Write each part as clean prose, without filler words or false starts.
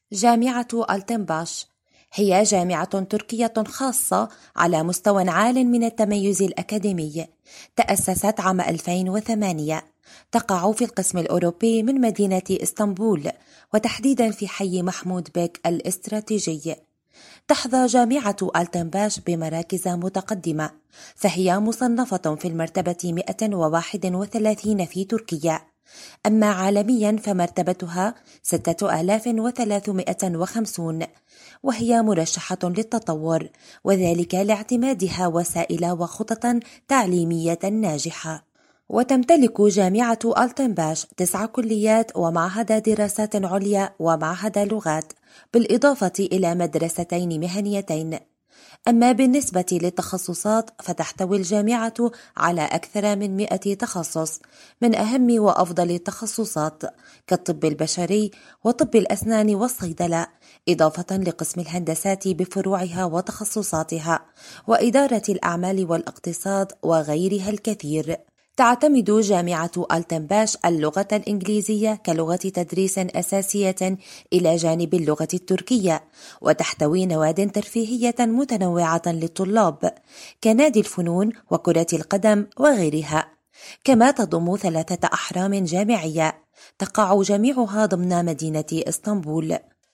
جامعة ألتنباش هي جامعة تركية خاصة على مستوى عال من التميز الأكاديمي. تأسست عام 2008. تقع في القسم الأوروبي من مدينة إسطنبول، وتحديدا في حي محمود بيك الاستراتيجي. تحظى جامعة ألتنباش بمراكز متقدمة، فهي مصنفة في المرتبة 131 في تركيا. أما عالميا فمرتبتها 6350، وهي مرشحة للتطور، وذلك لاعتمادها وسائل وخطط تعليمية ناجحة. وتمتلك جامعة ألتنباش 9 كليات ومعهد دراسات عليا ومعهد لغات، بالإضافة إلى مدرستين مهنيتين. أما بالنسبة للتخصصات فتحتوي الجامعة على أكثر من 100 تخصص، من أهم وأفضل التخصصات كالطب البشري وطب الأسنان والصيدلة، إضافة لقسم الهندسات بفروعها وتخصصاتها، وإدارة الأعمال والاقتصاد وغيرها الكثير. تعتمد جامعة ألتنباش اللغة الإنجليزية كلغة تدريس أساسية إلى جانب اللغة التركية، وتحتوي نواد ترفيهية متنوعة للطلاب كنادي الفنون وكرة القدم وغيرها. كما تضم 3 أحرام جامعية تقع جميعها ضمن مدينة إسطنبول.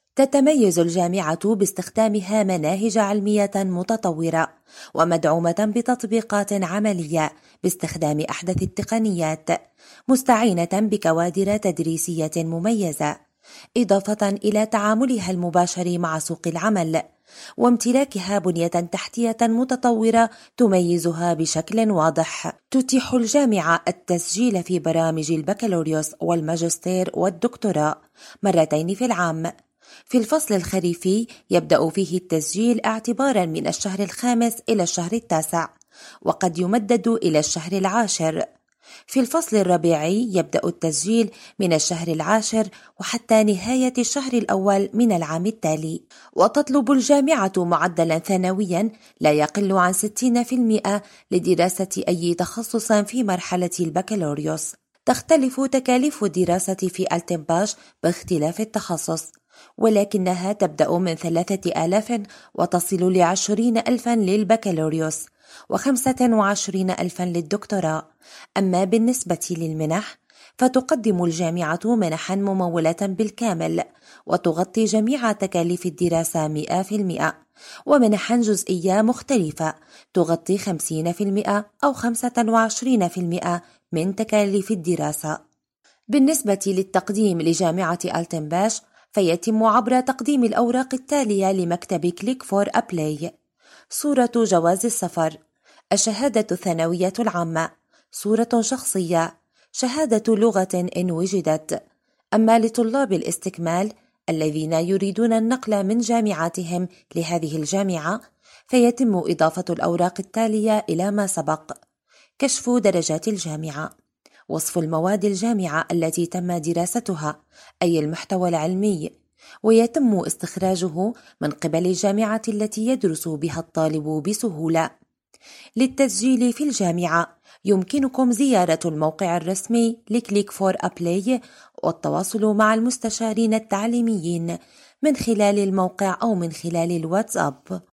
تتميز الجامعة باستخدامها مناهج علمية متطورة ومدعومة بتطبيقات عملية باستخدام أحدث التقنيات، مستعينة بكوادر تدريسية مميزة، إضافة إلى تعاملها المباشر مع سوق العمل، وامتلاكها بنية تحتية متطورة تميزها بشكل واضح. تتيح الجامعة التسجيل في برامج البكالوريوس والماجستير والدكتوراه مرتين في العام. في الفصل الخريفي يبدأ فيه التسجيل اعتبارا من الشهر الخامس إلى الشهر التاسع، وقد يمدد إلى الشهر العاشر. في الفصل الربيعي يبدأ التسجيل من الشهر العاشر وحتى نهاية الشهر الأول من العام التالي. وتطلب الجامعة معدلا ثانويا لا يقل عن 60% لدراسة أي تخصص في مرحلة البكالوريوس. تختلف تكاليف الدراسة في ألتنباش باختلاف التخصص، ولكنها تبدأ من 3000 وتصل ل20,000 للبكالوريوس و25,000 للدكتوراه. أما بالنسبة للمنح فتقدم الجامعة منحا ممولة بالكامل وتغطي جميع تكاليف الدراسة 100%، ومنحا جزئية مختلفة تغطي 50% أو 25% من تكاليف الدراسة. بالنسبة للتقديم لجامعة ألتنباش فيتم عبر تقديم الأوراق التالية لمكتب كليك فور أبلاي: صورة جواز السفر، الشهادة الثانوية العامة، صورة شخصية، شهادة لغة إن وجدت. أما لطلاب الاستكمال الذين يريدون النقل من جامعاتهم لهذه الجامعة فيتم إضافة الأوراق التالية إلى ما سبق: كشف درجات الجامعة، وصف المواد الجامعة التي تم دراستها أي المحتوى العلمي، ويتم استخراجه من قبل الجامعة التي يدرس بها الطالب بسهولة. للتسجيل في الجامعة يمكنكم زيارة الموقع الرسمي لكليك فور أبلاي والتواصل مع المستشارين التعليميين من خلال الموقع أو من خلال الواتساب.